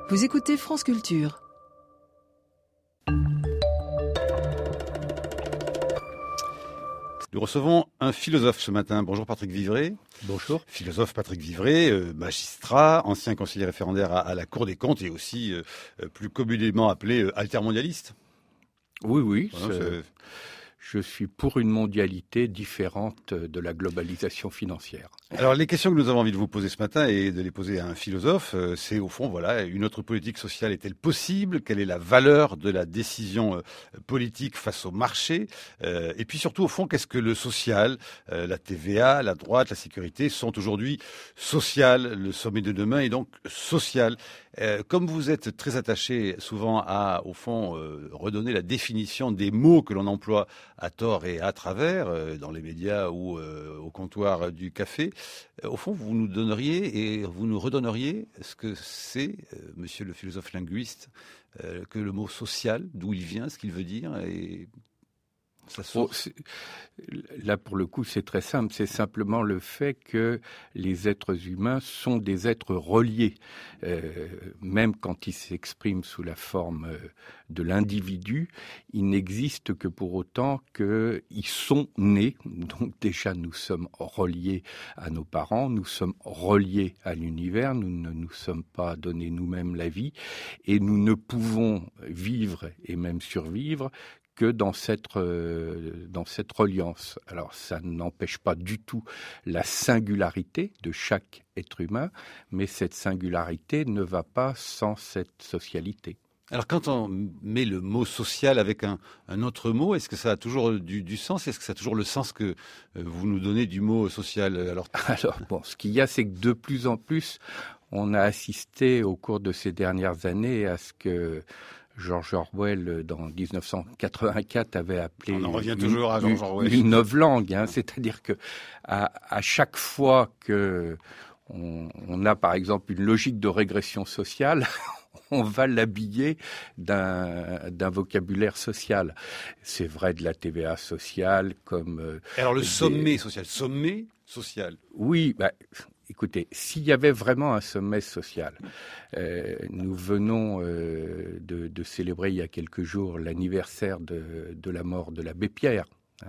Vous écoutez France Culture. Nous recevons un philosophe ce matin. Bonjour Patrick Vivray. Bonjour. Philosophe Patrick Vivray, magistrat, ancien conseiller référendaire à la Cour des comptes et aussi plus communément appelé altermondialiste. Oui, Voilà, je suis pour une mondialité différente de la globalisation financière. Alors les questions que nous avons envie de vous poser ce matin et de les poser à un philosophe, c'est au fond, voilà, une autre politique sociale est-elle possible ? Quelle est la valeur de la décision politique face au marché ? Et puis surtout, au fond, qu'est-ce que le social, la TVA, la droite, la sécurité sont aujourd'hui sociales ? Le sommet de demain est donc social. Comme vous êtes très attaché souvent à, au fond, redonner la définition des mots que l'on emploie à tort et à travers, dans les médias ou au comptoir du café, au fond, vous nous donneriez et vous nous redonneriez ce que c'est, monsieur le philosophe linguiste, que le mot social, d'où il vient, ce qu'il veut dire et sa source. Là, pour le coup, c'est très simple. C'est simplement le fait que les êtres humains sont des êtres reliés. Même quand ils s'expriment sous la forme de l'individu, ils n'existent que pour autant qu'ils sont nés. Donc déjà, nous sommes reliés à nos parents, nous sommes reliés à l'univers, nous ne nous sommes pas donné nous-mêmes la vie et nous ne pouvons vivre et même survivre que dans cette reliance. Alors, ça n'empêche pas du tout la singularité de chaque être humain, mais cette singularité ne va pas sans cette socialité. Alors, quand on met le mot social avec un autre mot, est-ce que ça a toujours du sens ? Est-ce que ça a toujours le sens que vous nous donnez du mot social ? Alors, ce qu'il y a, c'est que de plus en plus, on a assisté au cours de ces dernières années à ce que George Orwell, dans 1984, avait appelé on en revient toujours à George Orwell. Une novlangue. C'est-à-dire que à chaque fois que on a, par exemple, une logique de régression sociale, on va l'habiller d'un vocabulaire social. C'est vrai de la TVA sociale comme... Alors le sommet social. Oui, écoutez, s'il y avait vraiment un sommet social, nous venons de célébrer il y a quelques jours l'anniversaire de la mort de l'abbé Pierre.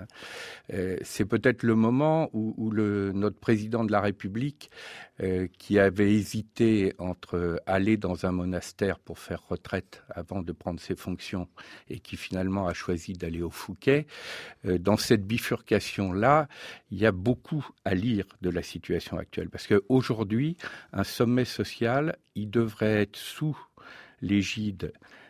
C'est peut-être le moment où notre président de la République, qui avait hésité entre aller dans un monastère pour faire retraite avant de prendre ses fonctions et qui finalement a choisi d'aller au Fouquet, dans cette bifurcation-là, il y a beaucoup à lire de la situation actuelle. Parce qu'aujourd'hui, un sommet social, il devrait être sous l'égide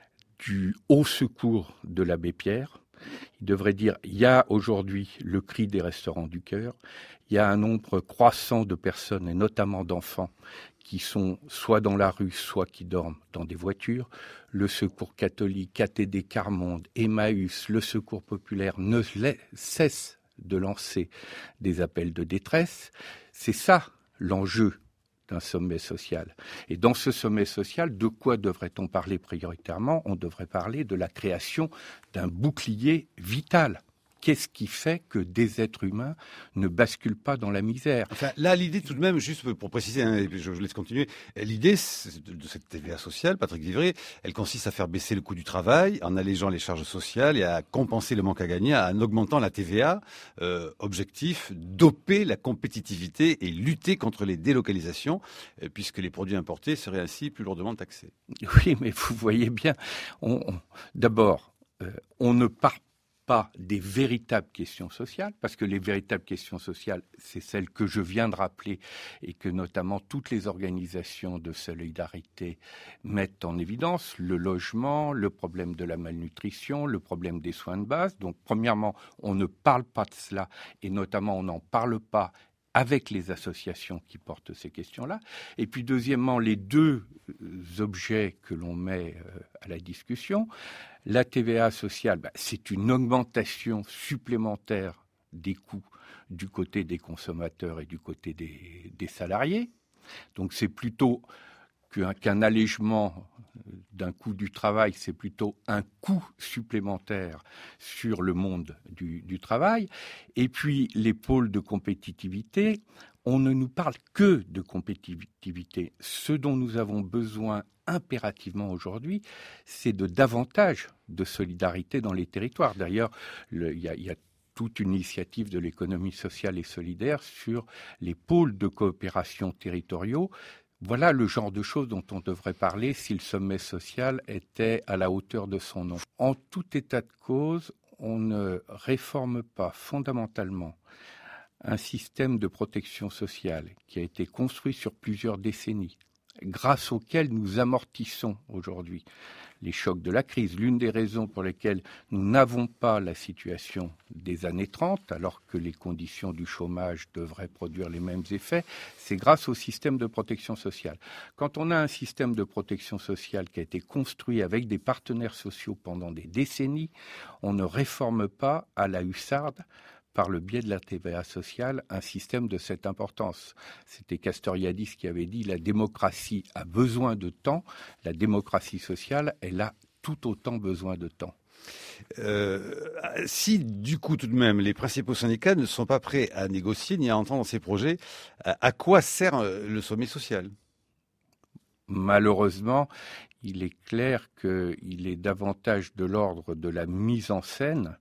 du haut secours de l'abbé Pierre. Il devrait dire, il y a aujourd'hui le cri des restaurants du cœur, il y a un nombre croissant de personnes, et notamment d'enfants, qui sont soit dans la rue, soit qui dorment dans des voitures. Le Secours catholique, ATD Quart Monde, Emmaüs, le Secours populaire ne cessent de lancer des appels de détresse. C'est ça l'enjeu d'un sommet social. Et dans ce sommet social, de quoi devrait-on parler prioritairement ? On devrait parler de la création d'un bouclier vital. Qu'est-ce qui fait que des êtres humains ne basculent pas dans la misère ? Enfin, là, l'idée tout de même, juste pour préciser, et puis je vous laisse continuer, l'idée de cette TVA sociale, Patrick Vivray, elle consiste à faire baisser le coût du travail en allégeant les charges sociales et à compenser le manque à gagner en augmentant la TVA. Objectif, doper la compétitivité et lutter contre les délocalisations, puisque les produits importés seraient ainsi plus lourdement taxés. Oui, mais vous voyez bien, d'abord, on ne part pas des véritables questions sociales, parce que les véritables questions sociales, c'est celles que je viens de rappeler et que notamment toutes les organisations de solidarité mettent en évidence, le logement, le problème de la malnutrition, le problème des soins de base. Donc, premièrement, on ne parle pas de cela et notamment on n'en parle pas avec les associations qui portent ces questions-là. Et puis, deuxièmement, les deux objets que l'on met à la discussion, la TVA sociale, c'est une augmentation supplémentaire des coûts du côté des consommateurs et du côté des salariés. Donc, c'est plutôt qu'un allègement d'un coût du travail, c'est plutôt un coût supplémentaire sur le monde du travail. Et puis, les pôles de compétitivité, on ne nous parle que de compétitivité. Ce dont nous avons besoin impérativement aujourd'hui, c'est de davantage de solidarité dans les territoires. D'ailleurs, il y a toute une initiative de l'économie sociale et solidaire sur les pôles de coopération territoriaux. Voilà le genre de choses dont on devrait parler si le sommet social était à la hauteur de son nom. En tout état de cause, on ne réforme pas fondamentalement un système de protection sociale qui a été construit sur plusieurs décennies, grâce auquel nous amortissons aujourd'hui les chocs de la crise. L'une des raisons pour lesquelles nous n'avons pas la situation des années 30, alors que les conditions du chômage devraient produire les mêmes effets, c'est grâce au système de protection sociale. Quand on a un système de protection sociale qui a été construit avec des partenaires sociaux pendant des décennies, on ne réforme pas à la hussarde, par le biais de la TVA sociale, un système de cette importance. C'était Castoriadis qui avait dit « La démocratie a besoin de temps, la démocratie sociale, elle a tout autant besoin de temps ». Si, du coup, tout de même, les principaux syndicats ne sont pas prêts à négocier ni à entendre ces projets, à quoi sert le sommet social ? Malheureusement, il est clair qu'il est davantage de l'ordre de la mise en scène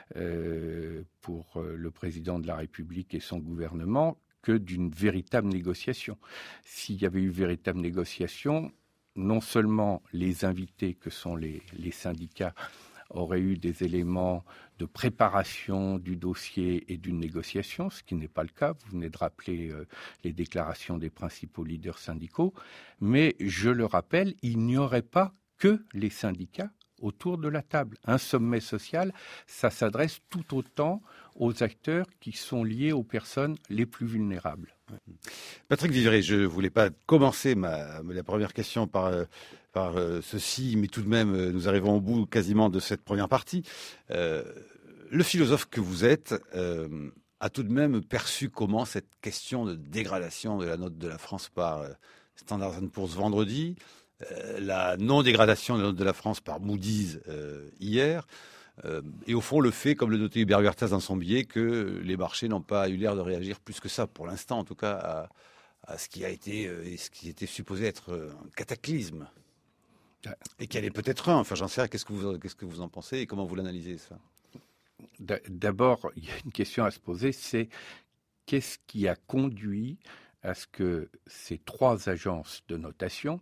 pour le président de la République et son gouvernement que d'une véritable négociation. S'il y avait eu véritable négociation, non seulement les invités que sont les syndicats auraient eu des éléments de préparation du dossier et d'une négociation, ce qui n'est pas le cas. Vous venez de rappeler les déclarations des principaux leaders syndicaux. Mais je le rappelle, il n'y aurait pas que les syndicats autour de la table. Un sommet social, ça s'adresse tout autant aux acteurs qui sont liés aux personnes les plus vulnérables. Patrick Vivray, je ne voulais pas commencer la première question par ceci, mais tout de même, nous arrivons au bout quasiment de cette première partie. Le philosophe que vous êtes a tout de même perçu comment cette question de dégradation de la note de la France par Standard & Poor's vendredi, la non-dégradation de la note de la France par Moody's hier, et au fond le fait, comme le notait Hubert Huertas dans son billet, que les marchés n'ont pas eu l'air de réagir plus que ça, pour l'instant en tout cas, à ce qui a été et ce qui était supposé être un cataclysme. Et qui allait peut-être un, enfin j'en sais rien, qu'est-ce que vous en pensez et comment vous l'analysez ça ? D'abord, il y a une question à se poser, c'est qu'est-ce qui a conduit à ce que ces trois agences de notation,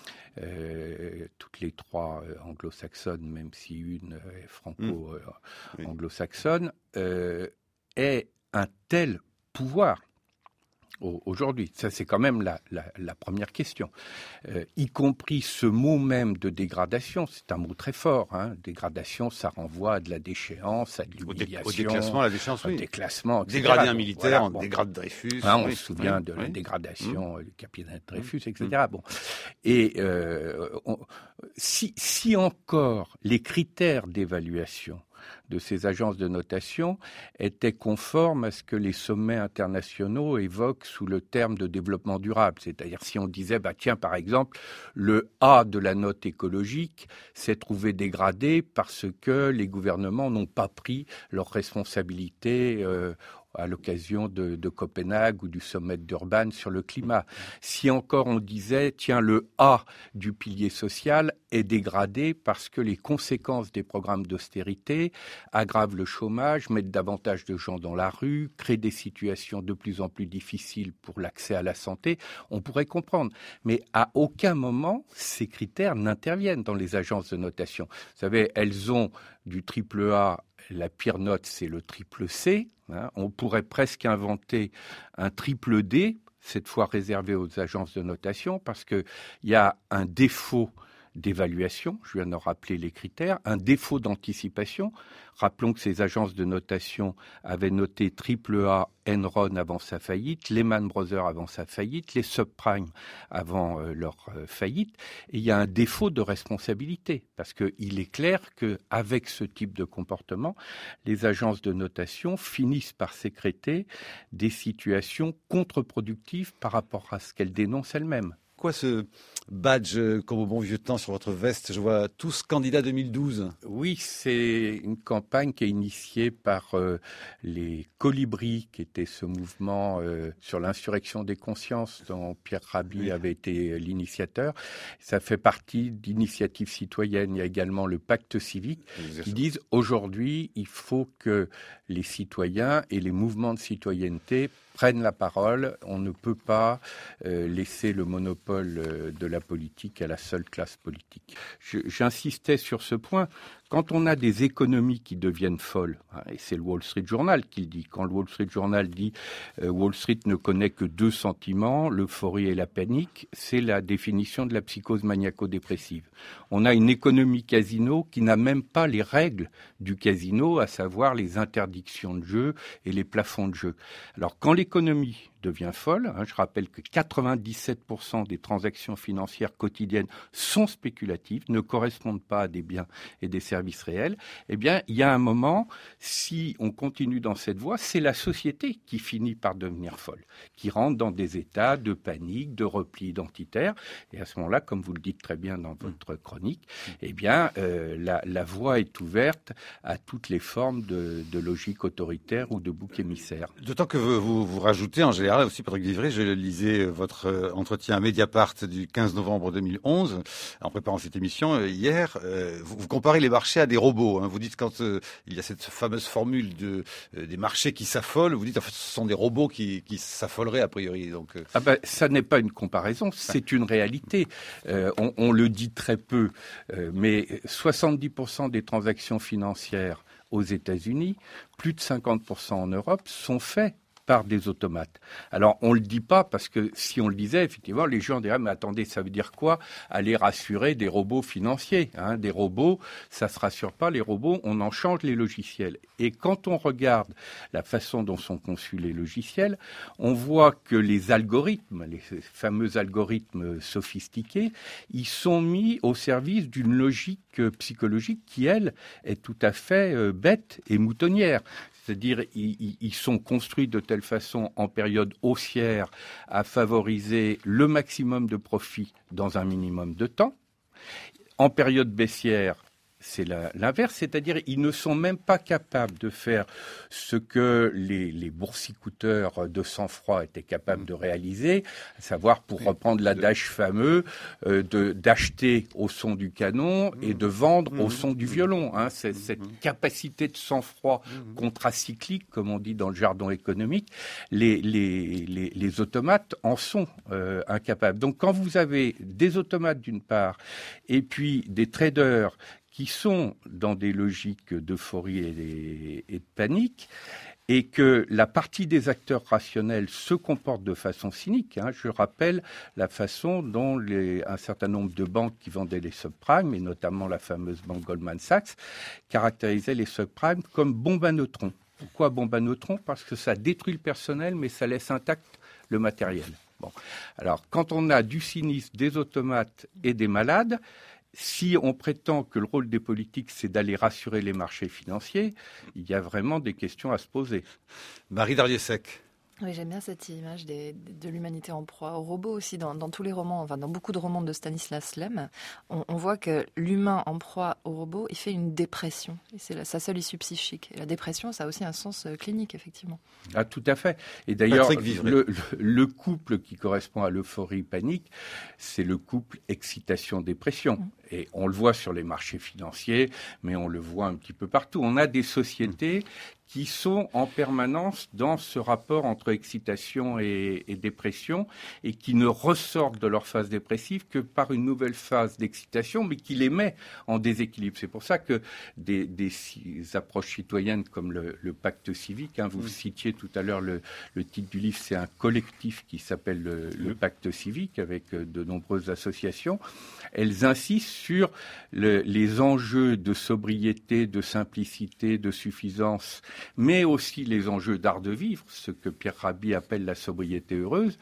toutes les trois anglo-saxonnes, même si une est franco-anglo-saxonne, aient un tel pouvoir aujourd'hui? Ça, c'est quand même la première question. Y compris ce mot même de dégradation, c'est un mot très fort. Hein. Dégradation, ça renvoie à de la déchéance, à de l'humiliation. Au déclassement, à la déchéance, oui. Au déclassement, etc. Dégrader un militaire, voilà, on dégrade Dreyfus. Hein, on se souvient de la dégradation du capitaine Dreyfus, etc. Bon. Et si encore les critères d'évaluation de ces agences de notation étaient conformes à ce que les sommets internationaux évoquent sous le terme de développement durable. C'est-à-dire si on disait, tiens, par exemple, le A de la note écologique s'est trouvé dégradé parce que les gouvernements n'ont pas pris leurs responsabilités à l'occasion de Copenhague ou du sommet de Durban sur le climat. Si encore on disait, tiens, le A du pilier social est dégradé parce que les conséquences des programmes d'austérité aggravent le chômage, mettent davantage de gens dans la rue, créent des situations de plus en plus difficiles pour l'accès à la santé, on pourrait comprendre. Mais à aucun moment, ces critères n'interviennent dans les agences de notation. Vous savez, elles ont du triple A, la pire note, c'est le triple C. Hein. On pourrait presque inventer un triple D, cette fois réservé aux agences de notation, parce qu'il y a un défaut d'évaluation, je viens de rappeler les critères, un défaut d'anticipation. Rappelons que ces agences de notation avaient noté AAA Enron avant sa faillite, Lehman Brothers avant sa faillite, les subprimes avant leur faillite. Et il y a un défaut de responsabilité, parce qu'il est clair qu'avec ce type de comportement, les agences de notation finissent par sécréter des situations contre-productives par rapport à ce qu'elles dénoncent elles-mêmes. Quoi ce badge, comme au bon vieux temps, sur votre veste? Je vois tous candidats 2012. Oui, c'est une campagne qui est initiée par les Colibris, qui était ce mouvement sur l'insurrection des consciences dont Pierre Rabhi avait été l'initiateur. Ça fait partie d'initiatives citoyennes. Il y a également le Pacte civique qui disent aujourd'hui, il faut que les citoyens et les mouvements de citoyenneté prennent la parole. On ne peut pas laisser le monopole de la politique à la seule classe politique. J'insistais sur ce point. Quand on a des économies qui deviennent folles, et c'est le Wall Street Journal qui le dit, quand le Wall Street Journal dit Wall Street ne connaît que deux sentiments, l'euphorie et la panique, c'est la définition de la psychose maniaco-dépressive. On a une économie casino qui n'a même pas les règles du casino, à savoir les interdictions de jeu et les plafonds de jeu. Alors quand l'économie devient folle, je rappelle que 97% des transactions financières quotidiennes sont spéculatives, ne correspondent pas à des biens et des services réels, eh bien, il y a un moment, si on continue dans cette voie, c'est la société qui finit par devenir folle, qui rentre dans des états de panique, de repli identitaire, et à ce moment-là, comme vous le dites très bien dans votre chronique, eh bien, la voie est ouverte à toutes les formes de logique autoritaire ou de bouc émissaire. D'autant que vous rajoutez en général aussi, Patrick Vivray, je lisais votre entretien à Mediapart du 15 novembre 2011, en préparant cette émission hier, vous comparez les marchés à des robots. Vous dites quand il y a cette fameuse formule des marchés qui s'affolent, vous dites en fait ce sont des robots qui s'affoleraient a priori. Donc, ça n'est pas une comparaison, c'est une réalité. On le dit très peu, mais 70% des transactions financières aux États-Unis, plus de 50% en Europe, sont faits par des automates. Alors, on le dit pas parce que si on le disait, effectivement, les gens diraient, mais attendez, ça veut dire quoi? Aller rassurer des robots financiers, Des robots, ça se rassure pas. Les robots, on en change les logiciels. Et quand on regarde la façon dont sont conçus les logiciels, on voit que les algorithmes, les fameux algorithmes sophistiqués, ils sont mis au service d'une logique psychologique qui, elle, est tout à fait bête et moutonnière. C'est-à-dire, ils sont construits de telle façon en période haussière à favoriser le maximum de profit dans un minimum de temps. En période baissière, c'est l'inverse, c'est-à-dire ils ne sont même pas capables de faire ce que les boursicouteurs de sang-froid étaient capables de réaliser, à savoir, pour reprendre l'adage fameux, d'acheter au son du canon et de vendre au son du violon. Cette capacité de sang-froid contracyclique, comme on dit dans le jargon économique, les automates en sont incapables. Donc quand vous avez des automates d'une part, et puis des traders qui sont dans des logiques d'euphorie et de panique, et que la partie des acteurs rationnels se comporte de façon cynique. Je rappelle la façon dont un certain nombre de banques qui vendaient les subprimes, et notamment la fameuse banque Goldman Sachs, caractérisaient les subprimes comme bombes à neutrons. Pourquoi bombes à neutrons? Parce que ça détruit le personnel, mais ça laisse intact le matériel. Bon. Alors, quand on a du cynisme, des automates et des malades, si on prétend que le rôle des politiques, c'est d'aller rassurer les marchés financiers, il y a vraiment des questions à se poser. Marie Darrieussecq. Oui, j'aime bien cette image de l'humanité en proie aux robots aussi. Dans tous les romans, enfin dans beaucoup de romans de Stanislas Lem, on voit que l'humain en proie aux robots, il fait une dépression. Et c'est sa seule issue psychique. Et la dépression, ça a aussi un sens clinique, effectivement. Ah, tout à fait. Et d'ailleurs, le couple qui correspond à l'euphorie panique, c'est le couple excitation-dépression. Et on le voit sur les marchés financiers, mais on le voit un petit peu partout. On a des sociétés qui sont en permanence dans ce rapport entre excitation et dépression et qui ne ressortent de leur phase dépressive que par une nouvelle phase d'excitation, mais qui les met en déséquilibre. C'est pour ça que des approches citoyennes comme le pacte civique, vous citiez tout à l'heure le titre du livre, c'est un collectif qui s'appelle le pacte civique avec de nombreuses associations. Elles insistent sur les enjeux de sobriété, de simplicité, de suffisance, mais aussi les enjeux d'art de vivre, ce que Pierre Rabhi appelle la sobriété heureuse,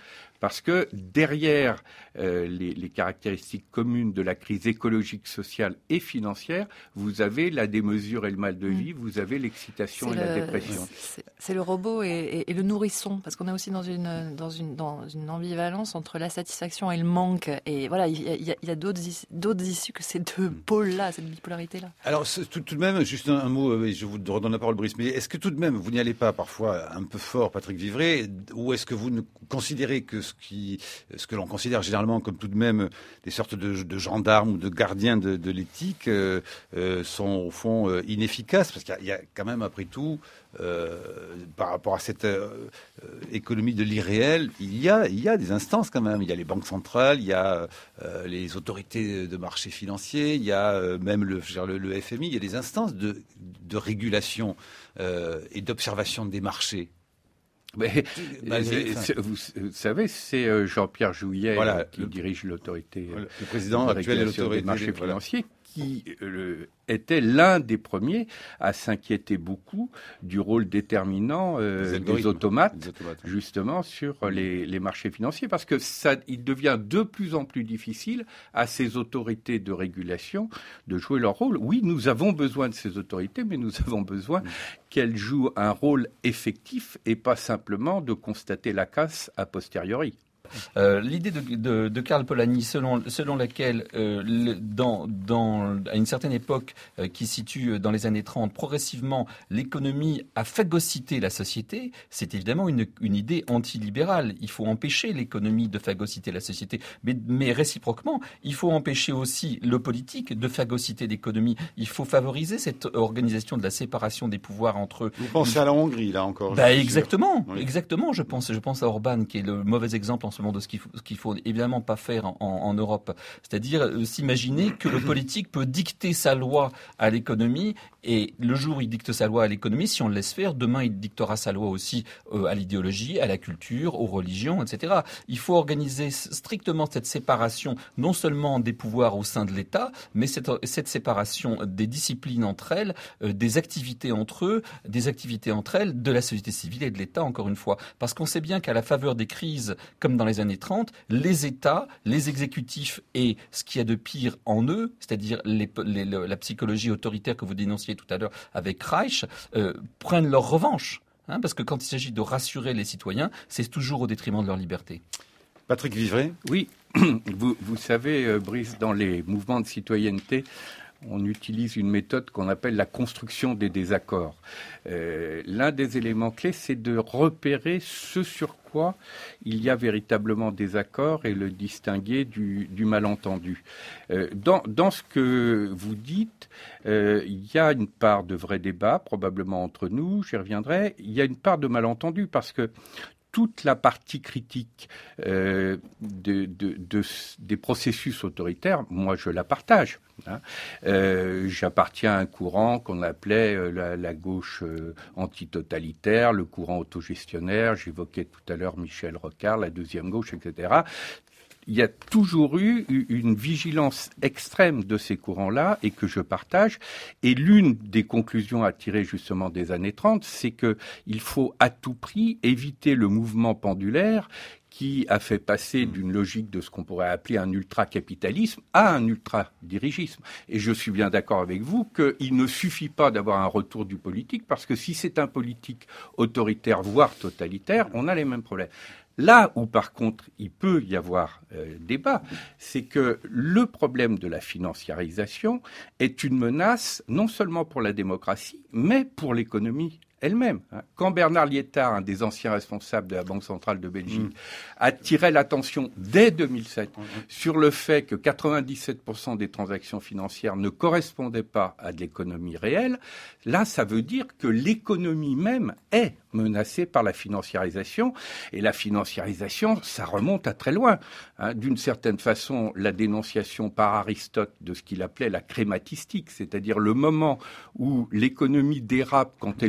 parce que derrière les caractéristiques communes de la crise écologique, sociale et financière, vous avez la démesure et le mal de vie, vous avez l'excitation et la dépression. C'est le robot et le nourrisson, parce qu'on est aussi dans une ambivalence entre la satisfaction et le manque. Et voilà, il y a d'autres issues que ces deux pôles-là, cette bipolarité-là. Alors, tout de même, juste un mot, je vous redonne la parole, Brice, mais est-ce que tout de même, vous n'y allez pas parfois un peu fort, Patrick Vivray, ou est-ce que vous ne considérez que ce que l'on considère généralement comme tout de même des sortes de gendarmes ou de gardiens de l'éthique sont au fond inefficaces, parce qu'il y a quand même, après tout, par rapport à cette économie de l'irréel, il y a des instances quand même. Il y a les banques centrales, il y a les autorités de marché financier, il y a même le FMI, il y a des instances de régulation et d'observation des marchés. Mais, vous savez, c'est Jean-Pierre Jouyet qui dirige l'autorité, le président actuel de l'autorité des marchés financiers, qui était l'un des premiers à s'inquiéter beaucoup du rôle déterminant des automates, justement, sur les marchés financiers, parce que il devient de plus en plus difficile à ces autorités de régulation de jouer leur rôle. Oui, nous avons besoin de ces autorités, mais nous avons besoin qu'elles jouent un rôle effectif et pas simplement de constater la casse a posteriori. L'idée de Karl Polanyi, selon laquelle, à une certaine époque qui se situe dans les années 30, progressivement, l'économie a phagocyté la société, c'est évidemment une idée antilibérale. Il faut empêcher l'économie de phagocyter la société. Mais réciproquement, il faut empêcher aussi le politique de phagocyter l'économie. Il faut favoriser cette organisation de la séparation des pouvoirs entre eux. Vous pensez à la Hongrie, là, encore? Exactement, oui. Exactement. Je pense à Orban, qui est le mauvais exemple en ce moment de ce qu'il faut évidemment pas faire en Europe. C'est-à-dire s'imaginer que le politique peut dicter sa loi à l'économie, et le jour où il dicte sa loi à l'économie, si on le laisse faire, demain il dictera sa loi aussi à l'idéologie, à la culture, aux religions, etc. Il faut organiser strictement cette séparation, non seulement des pouvoirs au sein de l'État, mais cette séparation des disciplines entre elles, des activités entre eux, des activités entre elles, de la société civile et de l'État, encore une fois. Parce qu'on sait bien qu'à la faveur des crises, comme dans les années 30, les États, les exécutifs et ce qu'il y a de pire en eux, c'est-à-dire la psychologie autoritaire que vous dénonciez tout à l'heure avec Reich, prennent leur revanche. Parce que quand il s'agit de rassurer les citoyens, c'est toujours au détriment de leur liberté. Patrick Vivray? Oui, vous savez, Brice, dans les mouvements de citoyenneté, on utilise une méthode qu'on appelle la construction des désaccords. L'un des éléments clés, c'est de repérer ce sur quoi il y a véritablement des accords et le distinguer du malentendu. Dans ce que vous dites, il y a une part de vrai débat, probablement entre nous, j'y reviendrai. Il y a une part de malentendu parce que toute la partie critique des processus autoritaires, moi je la partage. J'appartiens à un courant qu'on appelait la gauche antitotalitaire, le courant autogestionnaire. J'évoquais tout à l'heure Michel Rocard, la deuxième gauche, etc. Il y a toujours eu une vigilance extrême de ces courants-là et que je partage. Et l'une des conclusions à tirer justement des années 30, c'est qu'il faut à tout prix éviter le mouvement pendulaire qui a fait passer d'une logique de ce qu'on pourrait appeler un ultra-capitalisme à un ultra-dirigisme. Et je suis bien d'accord avec vous qu'il ne suffit pas d'avoir un retour du politique, parce que si c'est un politique autoritaire, voire totalitaire, on a les mêmes problèmes. Là où, par contre, il peut y avoir débat, c'est que le problème de la financiarisation est une menace non seulement pour la démocratie, mais pour l'économie elle-même. Quand Bernard Liétard, un des anciens responsables de la Banque centrale de Belgique, attirait l'attention dès 2007 sur le fait que 97% des transactions financières ne correspondaient pas à de l'économie réelle, là, ça veut dire que l'économie même est menacée par la financiarisation. Et la financiarisation, ça remonte à très loin. D'une certaine façon, la dénonciation par Aristote de ce qu'il appelait la crématistique, c'est-à-dire le moment où l'économie dérape quand elle oublie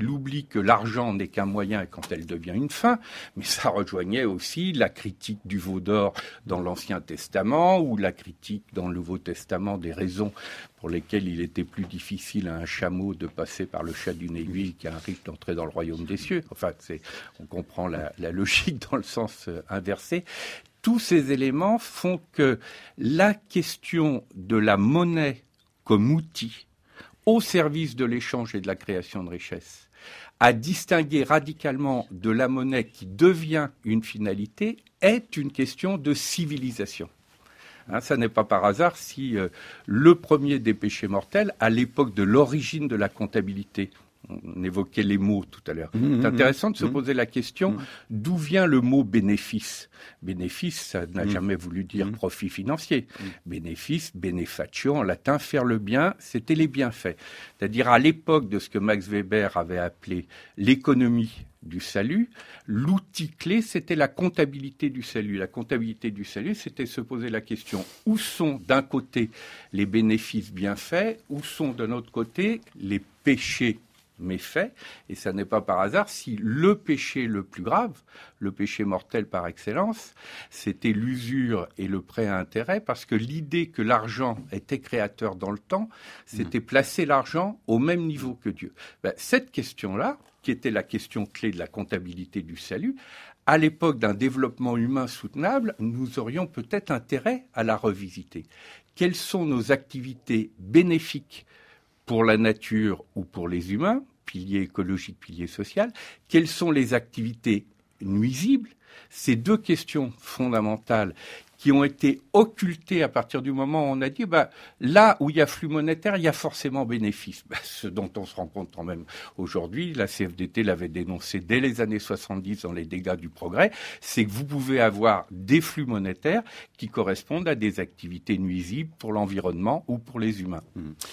dit que l'argent n'est qu'un moyen quand elle devient une fin, mais ça rejoignait aussi la critique du veau d'or dans l'Ancien Testament ou la critique dans le Nouveau Testament des raisons pour lesquelles il était plus difficile à un chameau de passer par le chat d'une aiguille qu'à un riche d'entrer dans le royaume des cieux. Enfin, on comprend la logique dans le sens inversé. Tous ces éléments font que la question de la monnaie comme outil au service de l'échange et de la création de richesse, à distinguer radicalement de la monnaie qui devient une finalité, est une question de civilisation. Ça n'est pas par hasard si le premier des péchés mortels, à l'époque de l'origine de la comptabilité, on évoquait les mots tout à l'heure. C'est intéressant de se poser la question d'où vient le mot bénéfice. Bénéfice, ça n'a jamais voulu dire profit financier. Bénéfice, benefatio, en latin, faire le bien, c'était les bienfaits. C'est-à-dire à l'époque de ce que Max Weber avait appelé l'économie du salut, l'outil clé, c'était la comptabilité du salut. La comptabilité du salut, c'était se poser la question où sont d'un côté les bénéfices bienfaits, où sont d'un autre côté les péchés méfaits, et ça n'est pas par hasard si le péché le plus grave, le péché mortel par excellence, c'était l'usure et le prêt à intérêt, parce que l'idée que l'argent était créateur dans le temps, c'était placer l'argent au même niveau que Dieu. Cette question-là, qui était la question clé de la comptabilité du salut, à l'époque d'un développement humain soutenable, nous aurions peut-être intérêt à la revisiter. Quelles sont nos activités bénéfiques pour la nature ou pour les humains, pilier écologique, pilier social? Quelles sont les activités nuisibles? Ces deux questions fondamentales qui ont été occultées à partir du moment où on a dit là où il y a flux monétaire, il y a forcément bénéfice. Ce dont on se rend compte quand même aujourd'hui, la CFDT l'avait dénoncé dès les années 70 dans les dégâts du progrès, c'est que vous pouvez avoir des flux monétaires qui correspondent à des activités nuisibles pour l'environnement ou pour les humains.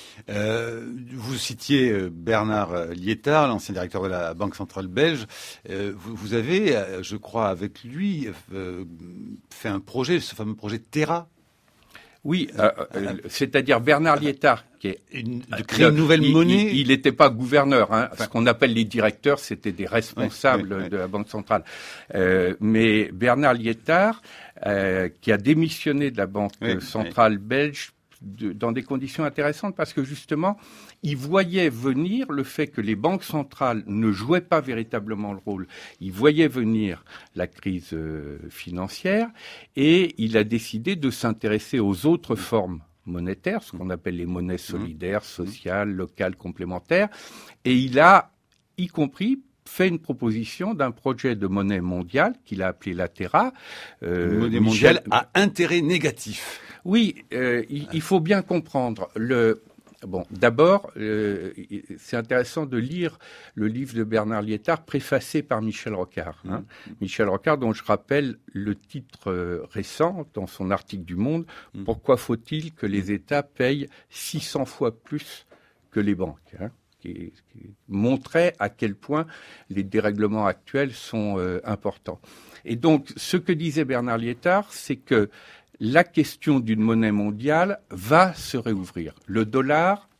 Vous citiez Bernard Liétard, l'ancien directeur de la Banque centrale belge. Vous avez, je crois, avec lui, fait un projet, ce fameux projet Terra. Oui, c'est-à-dire Bernard Liétard, qui est de créer une nouvelle monnaie. Il n'était pas gouverneur. Ce qu'on appelle les directeurs, c'était des responsables de la Banque centrale. Mais Bernard Liétard, qui a démissionné de la Banque centrale belge dans des conditions intéressantes, parce que justement, il voyait venir le fait que les banques centrales ne jouaient pas véritablement le rôle. Il voyait venir la crise financière et il a décidé de s'intéresser aux autres formes monétaires, ce qu'on appelle les monnaies solidaires, sociales, locales, complémentaires. Et il a, y compris, fait une proposition d'un projet de monnaie mondiale qu'il a appelé la Terra. Une monnaie mondiale à intérêt négatif. Oui, il faut bien comprendre. D'abord, c'est intéressant de lire le livre de Bernard Liétard préfacé par Michel Rocard. Michel Rocard, dont je rappelle le titre récent dans son article du Monde, « Pourquoi faut-il que les États payent 600 fois plus que les banques ?» qui montrait à quel point les dérèglements actuels sont importants. Et donc, ce que disait Bernard Liétard, c'est que la question d'une monnaie mondiale va se réouvrir. Le dollar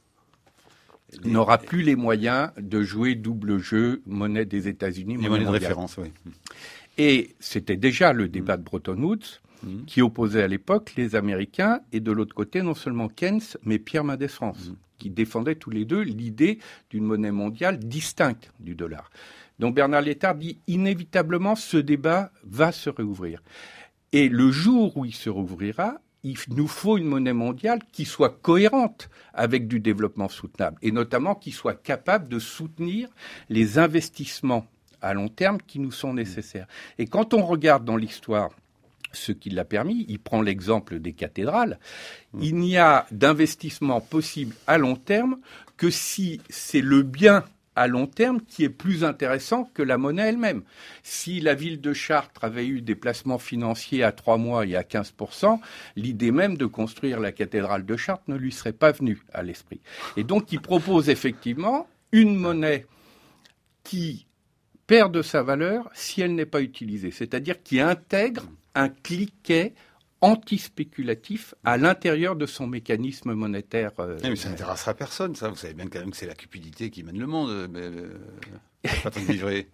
n'aura plus les moyens de jouer double jeu, monnaie des États-Unis, monnaie de référence, oui. Et c'était déjà le débat de Bretton Woods, qui opposait à l'époque les Américains et de l'autre côté non seulement Keynes, mais Pierre Mendès France, qui défendaient tous les deux l'idée d'une monnaie mondiale distincte du dollar. Donc Bernard Liétard dit inévitablement ce débat va se réouvrir. Et le jour où il se rouvrira, il nous faut une monnaie mondiale qui soit cohérente avec du développement soutenable et notamment qui soit capable de soutenir les investissements à long terme qui nous sont nécessaires. Et quand on regarde dans l'histoire ce qui l'a permis, il prend l'exemple des cathédrales, il n'y a d'investissement possible à long terme que si c'est le bien à long terme qui est plus intéressant que la monnaie elle-même. Si la ville de Chartres avait eu des placements financiers à 3 mois et à 15%, l'idée même de construire la cathédrale de Chartres ne lui serait pas venue à l'esprit. Et donc il propose effectivement une monnaie qui perd de sa valeur si elle n'est pas utilisée, c'est-à-dire qui intègre un cliquet anti-spéculatif à l'intérieur de son mécanisme monétaire. Mais ça n'intéressera personne, ça. Vous savez bien quand même que c'est la cupidité qui mène le monde. Patrick Vivray.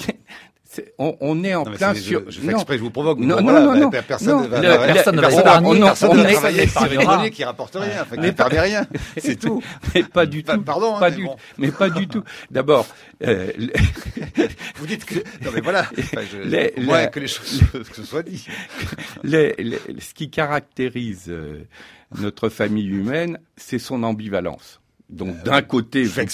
On est en plein sur. Je fais exprès, je vous provoque. Non, personne ne va travailler sur une donnée qui rapporte rien, qui ne permet rien. C'est tout. Mais pas du tout. Pardon, mais pas du tout. D'abord, vous dites que. Non, mais voilà. Au moins que les choses que ce soit dit. Ce qui caractérise notre famille humaine, c'est son ambivalence. Donc d'un côté, vous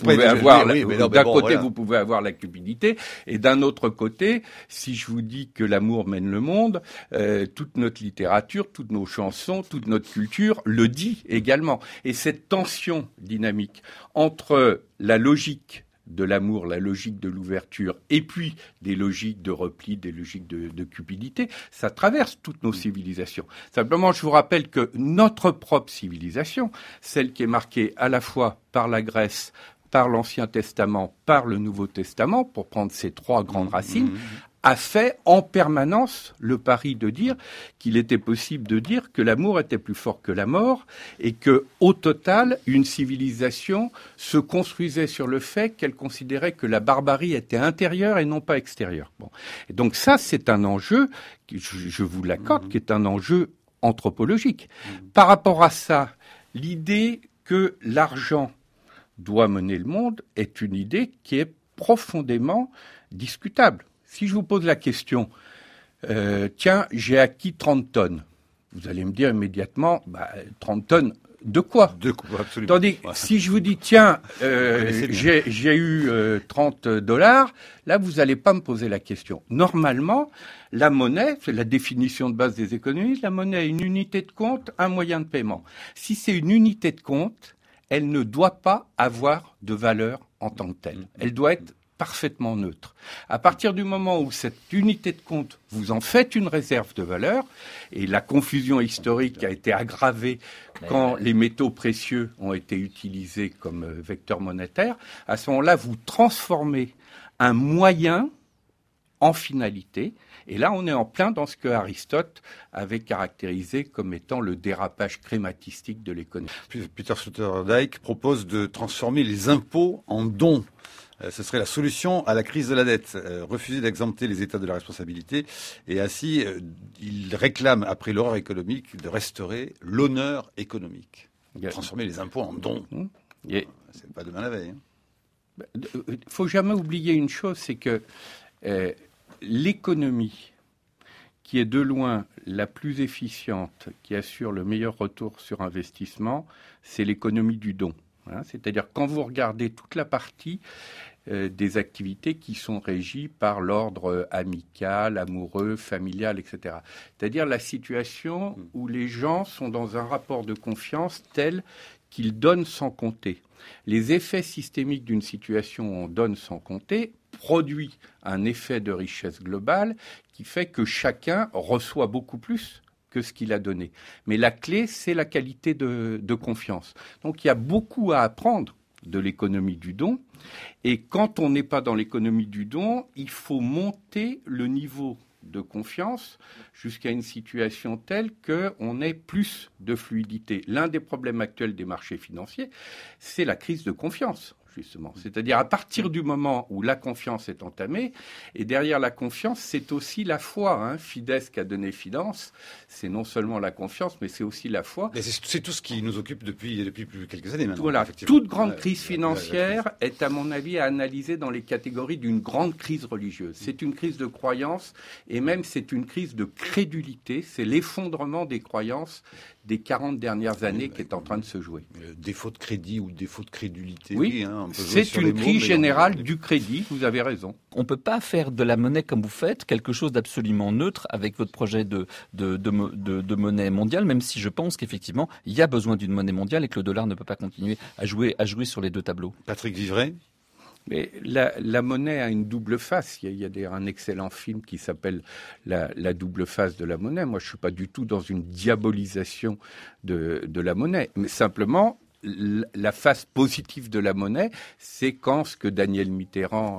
pouvez avoir la cupidité, et d'un autre côté, si je vous dis que l'amour mène le monde, toute notre littérature, toutes nos chansons, toute notre culture le dit également. Et cette tension dynamique entre la logique de l'amour, la logique de l'ouverture, et puis des logiques de repli, des logiques de cupidité, ça traverse toutes nos civilisations. Simplement, je vous rappelle que notre propre civilisation, celle qui est marquée à la fois par la Grèce, par l'Ancien Testament, par le Nouveau Testament, pour prendre ces trois grandes racines, a fait en permanence le pari de dire qu'il était possible de dire que l'amour était plus fort que la mort et que, au total, une civilisation se construisait sur le fait qu'elle considérait que la barbarie était intérieure et non pas extérieure. Bon. Et donc ça, c'est un enjeu, je vous l'accorde, qui est un enjeu anthropologique. Par rapport à ça, l'idée que l'argent doit mener le monde est une idée qui est profondément discutable. Si je vous pose la question, tiens, j'ai acquis 30 tonnes, vous allez me dire immédiatement, 30 tonnes de quoi ? De quoi, absolument. Tandis que si je vous dis, tiens, j'ai eu $30, là, vous n'allez pas me poser la question. Normalement, la monnaie, c'est la définition de base des économistes, la monnaie est une unité de compte, un moyen de paiement. Si c'est une unité de compte, elle ne doit pas avoir de valeur en tant que telle. Elle doit être parfaitement neutre. À partir du moment où cette unité de compte, vous en faites une réserve de valeur, et la confusion historique a été aggravée quand les métaux précieux ont été utilisés comme vecteur monétaire, à ce moment-là, vous transformez un moyen en finalité, et là, on est en plein dans ce que Aristote avait caractérisé comme étant le dérapage crématistique de l'économie. Peter Sloterdijk propose de transformer les impôts en dons. Ce serait la solution à la crise de la dette. Refuser d'exempter les États de la responsabilité. Et ainsi, il réclame, après l'horreur économique, de restaurer l'honneur économique. Transformer les impôts en dons. C'est pas demain la veille. Il ne faut jamais oublier une chose, c'est que l'économie qui est de loin la plus efficiente, qui assure le meilleur retour sur investissement, c'est l'économie du don. C'est-à-dire quand vous regardez toute la partie des activités qui sont régies par l'ordre amical, amoureux, familial, etc. C'est-à-dire la situation où les gens sont dans un rapport de confiance tel qu'ils donnent sans compter. Les effets systémiques d'une situation où on donne sans compter produit un effet de richesse globale qui fait que chacun reçoit beaucoup plus que ce qu'il a donné. Mais la clé, c'est la qualité de confiance. Donc il y a beaucoup à apprendre de l'économie du don. Et quand on n'est pas dans l'économie du don, il faut monter le niveau de confiance jusqu'à une situation telle qu'on ait plus de fluidité. L'un des problèmes actuels des marchés financiers, c'est la crise de confiance. Justement. C'est-à-dire à partir du moment où la confiance est entamée, et derrière la confiance, c'est aussi la foi. Fidesz qui a donné Finance, c'est non seulement la confiance, mais c'est aussi la foi. Mais c'est tout ce qui nous occupe depuis quelques années maintenant. Voilà. Toute grande crise financière est, à mon avis, à analyser dans les catégories d'une grande crise religieuse. C'est une crise de croyance, et même c'est une crise de crédulité. C'est l'effondrement des croyances des 40 dernières années qui est en train de se jouer. Défaut de crédit ou défaut de crédulité. Oui, c'est une crise générale du crédit, vous avez raison. On ne peut pas faire de la monnaie comme vous faites, quelque chose d'absolument neutre avec votre projet de monnaie mondiale, même si je pense qu'effectivement, il y a besoin d'une monnaie mondiale et que le dollar ne peut pas continuer à jouer sur les deux tableaux. Patrick Vivray ? Mais la monnaie a une double face. Il y a un excellent film qui s'appelle la double face de la monnaie. Moi, je ne suis pas du tout dans une diabolisation de la monnaie. Mais simplement, la face positive de la monnaie, c'est quand ce que Daniel Mitterrand,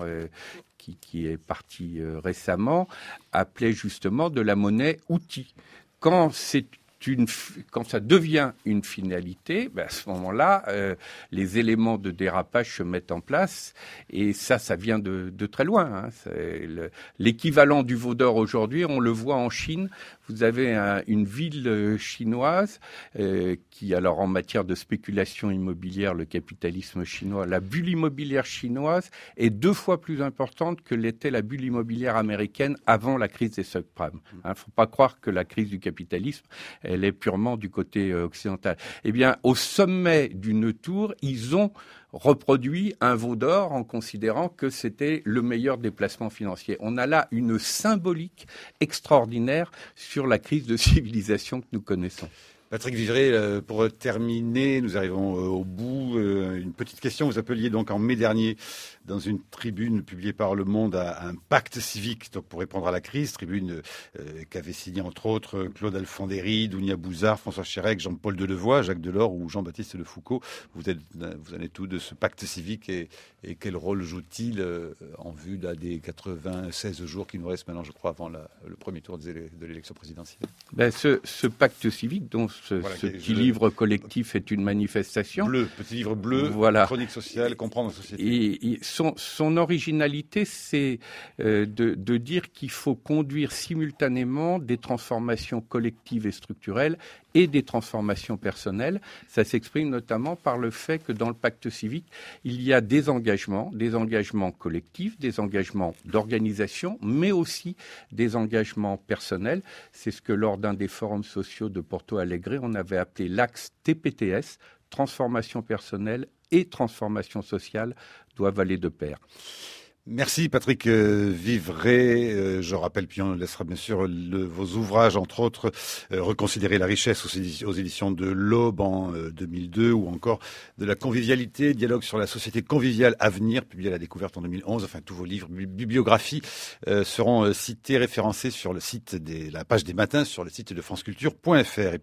qui est parti récemment, appelait justement de la monnaie outil. Quand c'est quand ça devient une finalité, à ce moment-là, les éléments de dérapage se mettent en place. Et ça vient de très loin. Hein. C'est l'équivalent du veau d'or aujourd'hui, on le voit en Chine. Vous avez une ville chinoise qui, alors en matière de spéculation immobilière, le capitalisme chinois, la bulle immobilière chinoise est 2 fois plus importante que l'était la bulle immobilière américaine avant la crise des subprimes. Il ne faut pas croire que la crise du capitalisme, elle est purement du côté occidental. Eh bien, au sommet d'une tour, ils ont reproduit un veau d'or en considérant que c'était le meilleur des placements financiers. On a là une symbolique extraordinaire sur la crise de civilisation que nous connaissons. Patrick Vivray, pour terminer, nous arrivons au bout. Une petite question. Vous appeliez donc en mai dernier, dans une tribune publiée par Le Monde, à un pacte civique donc pour répondre à la crise. Tribune qu'avaient signé entre autres Claude Alfandéry, Dounia Bouzard, François Chérèque, Jean-Paul Delevoye, Jacques Delors ou Jean-Baptiste Le Foucault. Vous en êtes où de ce pacte civique et quel rôle joue-t-il en vue des 96 jours qui nous restent maintenant, je crois, avant le premier tour de l'élection présidentielle? Ce pacte civique dont ce petit livre collectif est une manifestation. Petit livre bleu, voilà. Chronique sociale, comprendre la société. Et son originalité, c'est de dire qu'il faut conduire simultanément des transformations collectives et structurelles et des transformations personnelles. Ça s'exprime notamment par le fait que dans le pacte civique, il y a des engagements collectifs, des engagements d'organisation, mais aussi des engagements personnels. C'est ce que lors d'un des forums sociaux de Porto Alegre, on avait appelé l'axe TPTS, transformation personnelle et transformation sociale doivent aller de pair. Merci Patrick Vivray. Je rappelle, puis on laissera bien sûr vos ouvrages, entre autres, Reconsidérer la richesse aux éditions de l'Aube en 2002, ou encore De la convivialité, dialogue sur la société conviviale à venir, publié à la Découverte en 2011. Enfin, tous vos livres, bibliographies seront cités, référencés sur le site la page des matins sur le site de franceculture.fr.